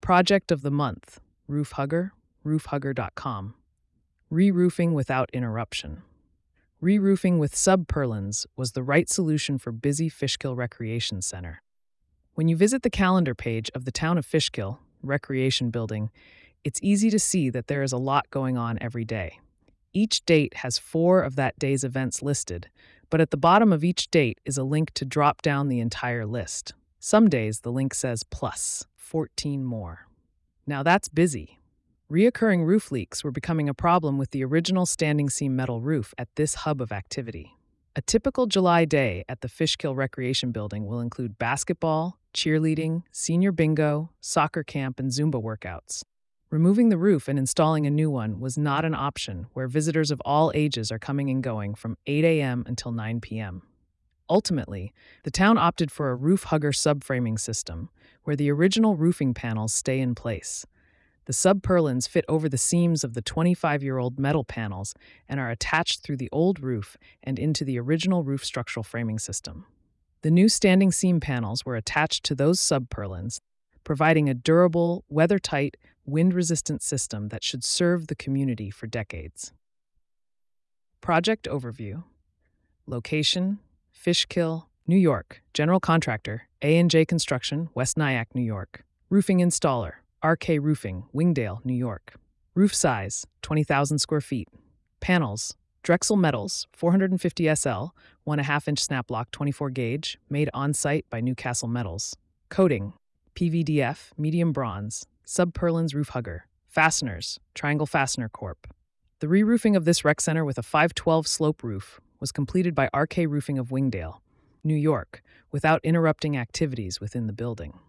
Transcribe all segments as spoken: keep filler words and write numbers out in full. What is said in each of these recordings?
Project of the month, Roof Hugger, roof hugger dot com. Re-roofing without interruption. Re-roofing with sub-purlins was the right solution for busy Fishkill Recreation Center. When you visit the calendar page of the Town of Fishkill Recreation Building, it's easy to see that there is a lot going on every day. Each date has four of that day's events listed, but at the bottom of each date is a link to drop down the entire list. Some days the link says plus fourteen more. Now that's busy. Reoccurring roof leaks were becoming a problem with the original standing seam metal roof at this hub of activity. A typical July day at the Fishkill Recreation Building will include basketball, cheerleading, senior bingo, soccer camp, and Zumba workouts. Removing the roof and installing a new one was not an option where visitors of all ages are coming and going from eight a m until nine p m Ultimately, the town opted for a roof hugger subframing system, where the original roofing panels stay in place. The sub-purlins fit over the seams of the twenty-five-year-old metal panels and are attached through the old roof and into the original roof structural framing system. The new standing seam panels were attached to those sub-purlins, providing a durable, weather-tight, wind-resistant system that should serve the community for decades. Project overview. Location: Fishkill, New York. General contractor: A and J Construction, West Nyack, New York. Roofing installer: R K Roofing, Wingdale, New York. Roof size: twenty thousand square feet. Panels: Drexel Metals, four hundred fifty S L, one and a half inch snap block, twenty-four gauge, made on-site by Newcastle Metals. Coating: P V D F, medium bronze. Sub-purlins roof hugger. Fasteners: Triangle Fastener Corp. The re-roofing of this rec center with a five twelve slope roof was completed by R K Roofing of Wingdale, New York, without interrupting activities within the building.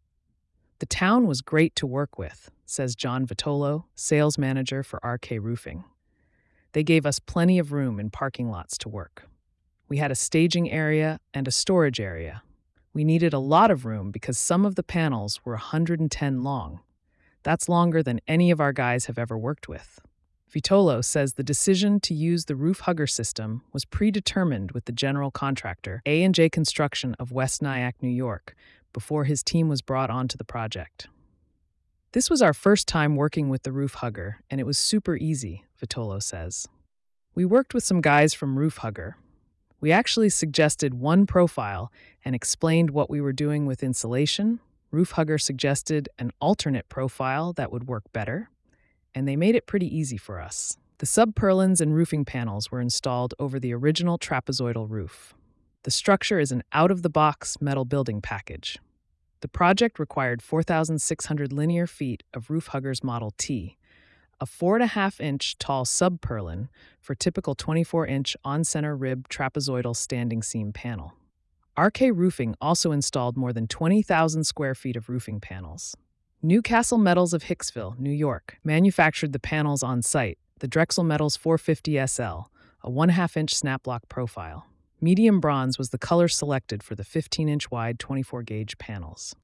The town was great to work with, says John Vitolo, sales manager for R K Roofing. They gave us plenty of room in parking lots to work. We had a staging area and a storage area. We needed a lot of room because some of the panels were one hundred ten long. That's longer than any of our guys have ever worked with. Vitolo says the decision to use the roof hugger system was predetermined with the general contractor, A and J Construction of West Nyack, New York, before his team was brought onto the project. This was our first time working with the roof hugger, and it was super easy, Vitolo says. We worked with some guys from Roof Hugger. We actually suggested one profile and explained what we were doing with insulation. Roof Hugger suggested an alternate profile that would work better, and they made it pretty easy for us. The sub-purlins and roofing panels were installed over the original trapezoidal roof. The structure is an out-of-the-box metal building package. The project required four thousand six hundred linear feet of Roof Hugger's Model T, a four and a half inch tall sub-purlin for typical twenty-four inch on-center rib trapezoidal standing seam panel. R K Roofing also installed more than twenty thousand square feet of roofing panels. Newcastle Metals of Hicksville, New York, manufactured the panels on site, the Drexel Metals four fifty S L, a one and a half inch snap block profile. Medium bronze was the color selected for the fifteen inch wide twenty-four gauge panels.